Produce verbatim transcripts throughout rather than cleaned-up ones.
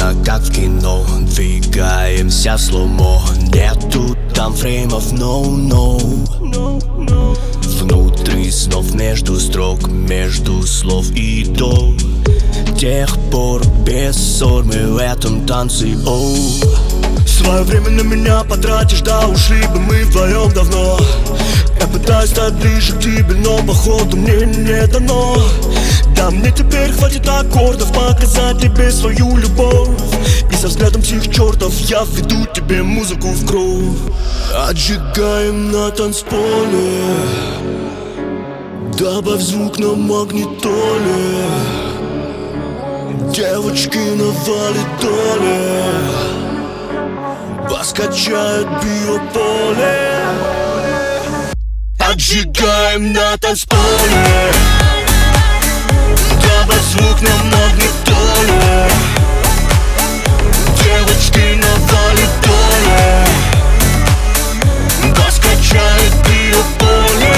Словно как в кино, двигаемся в слоумо. Нету там фреймов, no, no. Внутри снов, между строк, между слов и до тех пор без ссор мы в этом танце, оу. Свое время на меня потратишь, да ушли бы мы вдвоем давно. Я пытаюсь стать ближе к тебе, но походу мне не дано. Да мне теперь хватит аккордов показать тебе свою любовь. И со взглядом всех чертов я введу тебе музыку в кровь. Отжигаем на танцполе, добавь звук на магнитоле. Девочки на валидоле вас качает биополе. Отжигаем на танцполе, добавь звук на магнитоле. Девочки на валидоле вас качает биополе.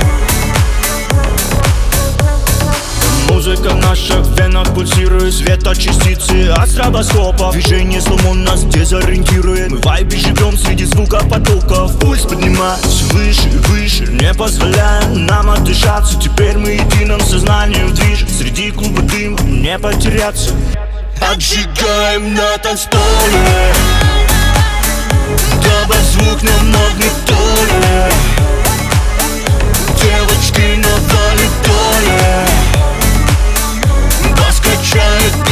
Музыка в наших венах пульсирует, светочастицы от стробоскопов. Движение слоумо нас дезориентирует. Мы в вайбе живем среди звука потоков. Пульс поднимается выше и выше, не позволяя нам отдышаться. Теперь мы единым сознанием движем среди клуба дыма, не потеряться. Отжигаем на танцполе, добавь звук на магнитоле. Девочки на валидоле вас качает